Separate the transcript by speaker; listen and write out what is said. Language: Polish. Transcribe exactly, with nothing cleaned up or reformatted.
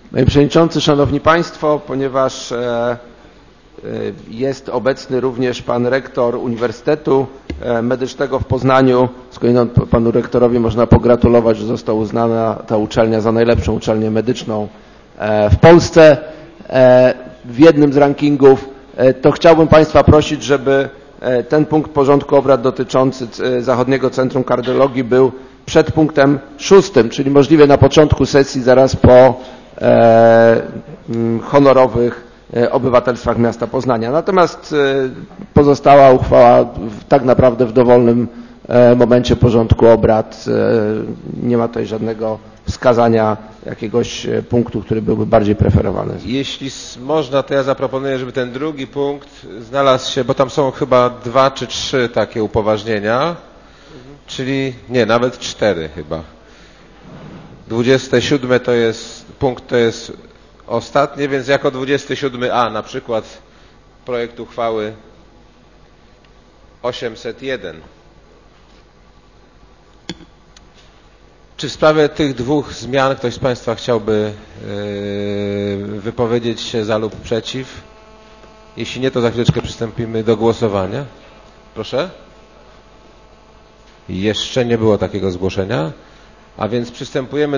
Speaker 1: Panie Przewodniczący, Szanowni Państwo, ponieważ jest obecny również Pan Rektor Uniwersytetu Medycznego w Poznaniu, skądinąd Panu Rektorowi można pogratulować, że została uznana ta uczelnia za najlepszą uczelnię medyczną w Polsce w jednym z rankingów, to chciałbym Państwa prosić, żeby ten punkt porządku obrad dotyczący Zachodniego Centrum Kardiologii był przed punktem szóstym, czyli możliwie na początku sesji, zaraz po honorowych obywatelstwach miasta Poznania. Natomiast pozostała uchwała tak naprawdę w dowolnym momencie porządku obrad. Nie ma tutaj żadnego wskazania jakiegoś punktu, który byłby bardziej preferowany.
Speaker 2: Jeśli można, to ja zaproponuję, żeby ten drugi punkt znalazł się, bo tam są chyba dwa czy trzy takie upoważnienia, mhm. czyli nie, nawet cztery chyba. dwudzieste siódme to jest punkt, to jest ostatnie, więc jako dwudziesty siódmy A na przykład projekt uchwały osiemset jeden. Czy w sprawie tych dwóch zmian ktoś z Państwa chciałby yy, wypowiedzieć się za lub przeciw? Jeśli nie, to za chwileczkę przystąpimy do głosowania. Proszę? Jeszcze nie było takiego zgłoszenia, a więc przystępujemy